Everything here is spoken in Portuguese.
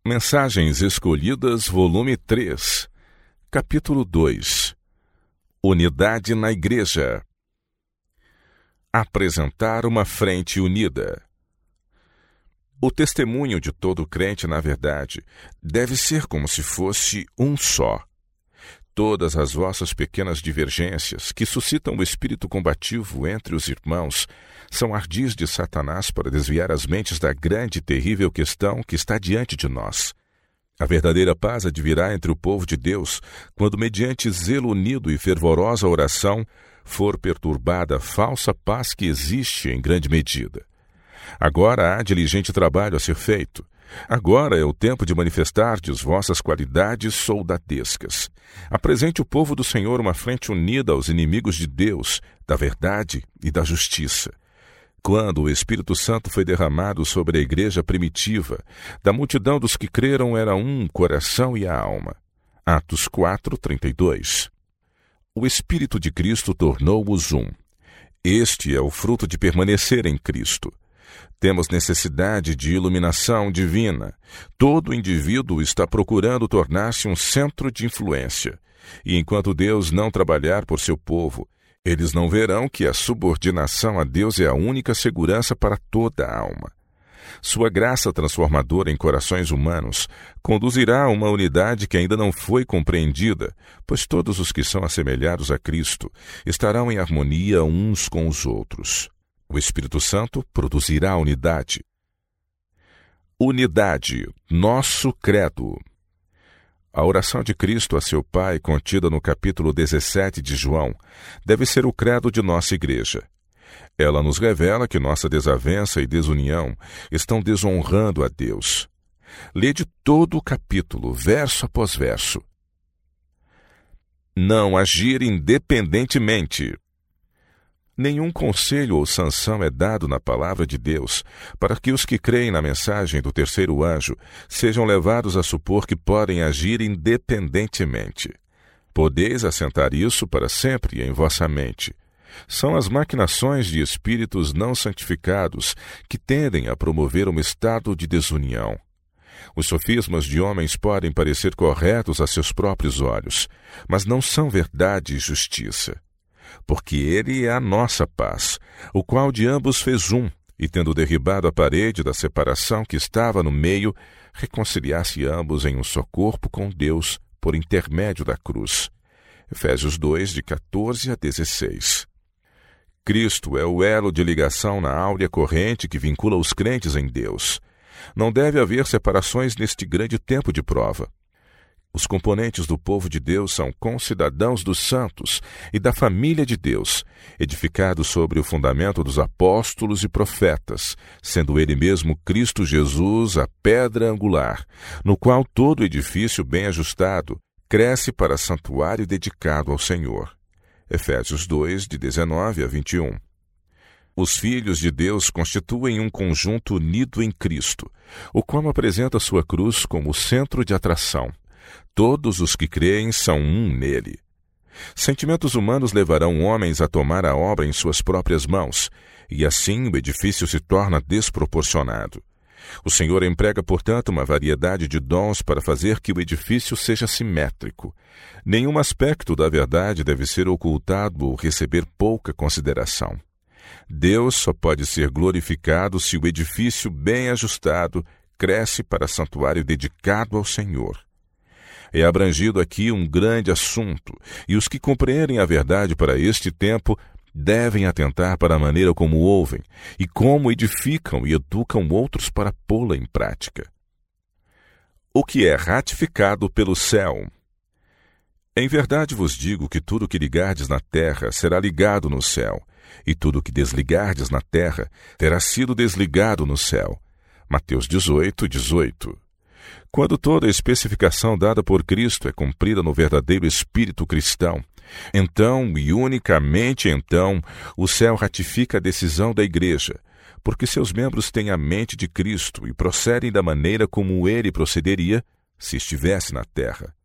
Mensagens Escolhidas, volume 3, capítulo 2. Unidade na Igreja. Apresentar uma frente unida. O testemunho de todo crente, na verdade, deve ser como se fosse um só. Todas as vossas pequenas divergências, que suscitam o espírito combativo entre os irmãos, são ardis de Satanás para desviar as mentes da grande e terrível questão que está diante de nós. A verdadeira paz advirá entre o povo de Deus quando, mediante zelo unido e fervorosa oração, for perturbada a falsa paz que existe em grande medida. Agora há diligente trabalho a ser feito. Agora é o tempo de manifestardes vossas qualidades soldadescas. Apresente o povo do Senhor uma frente unida aos inimigos de Deus, da verdade e da justiça. Quando o Espírito Santo foi derramado sobre a igreja primitiva, da multidão dos que creram era um coração e a alma. Atos 4:32. O Espírito de Cristo tornou-os um. Este é o fruto de permanecer em Cristo. Temos necessidade de iluminação divina. Todo indivíduo está procurando tornar-se um centro de influência. E enquanto Deus não trabalhar por seu povo, eles não verão que a subordinação a Deus é a única segurança para toda a alma. Sua graça transformadora em corações humanos conduzirá a uma unidade que ainda não foi compreendida, pois todos os que são assemelhados a Cristo estarão em harmonia uns com os outros. O Espírito Santo produzirá unidade. Unidade, nosso credo. A oração de Cristo a seu Pai, contida no capítulo 17 de João, deve ser o credo de nossa igreja. Ela nos revela que nossa desavença e desunião estão desonrando a Deus. Lede todo o capítulo, verso após verso. Não agir independentemente. Nenhum conselho ou sanção é dado na palavra de Deus para que os que creem na mensagem do terceiro anjo sejam levados a supor que podem agir independentemente. Podeis assentar isso para sempre em vossa mente. São as maquinações de espíritos não santificados que tendem a promover um estado de desunião. Os sofismas de homens podem parecer corretos a seus próprios olhos, mas não são verdade e justiça. Porque ele é a nossa paz, o qual de ambos fez um, e tendo derribado a parede da separação que estava no meio, reconciliasse ambos em um só corpo com Deus por intermédio da cruz. Efésios 2, de 14 a 16. Cristo é o elo de ligação na áurea corrente que vincula os crentes em Deus. Não deve haver separações neste grande tempo de prova. Os componentes do povo de Deus são concidadãos dos santos e da família de Deus, edificados sobre o fundamento dos apóstolos e profetas, sendo ele mesmo Cristo Jesus a pedra angular, no qual todo edifício bem ajustado cresce para santuário dedicado ao Senhor. Efésios 2, de 19 a 21. Os filhos de Deus constituem um conjunto unido em Cristo, o qual apresenta sua cruz como centro de atração. Todos os que creem são um nele. Sentimentos humanos levarão homens a tomar a obra em suas próprias mãos, e assim o edifício se torna desproporcionado. O Senhor emprega, portanto, uma variedade de dons para fazer que o edifício seja simétrico. Nenhum aspecto da verdade deve ser ocultado ou receber pouca consideração. Deus só pode ser glorificado se o edifício bem ajustado cresce para santuário dedicado ao Senhor. É abrangido aqui um grande assunto, e os que compreendem a verdade para este tempo devem atentar para a maneira como ouvem e como edificam e educam outros para pô-la em prática. O que é ratificado pelo céu? Em verdade vos digo que tudo que ligardes na terra será ligado no céu, e tudo que desligardes na terra terá sido desligado no céu. Mateus 18, 18. Quando toda a especificação dada por Cristo é cumprida no verdadeiro espírito cristão, então, e unicamente então, o céu ratifica a decisão da igreja, porque seus membros têm a mente de Cristo e procedem da maneira como ele procederia se estivesse na terra.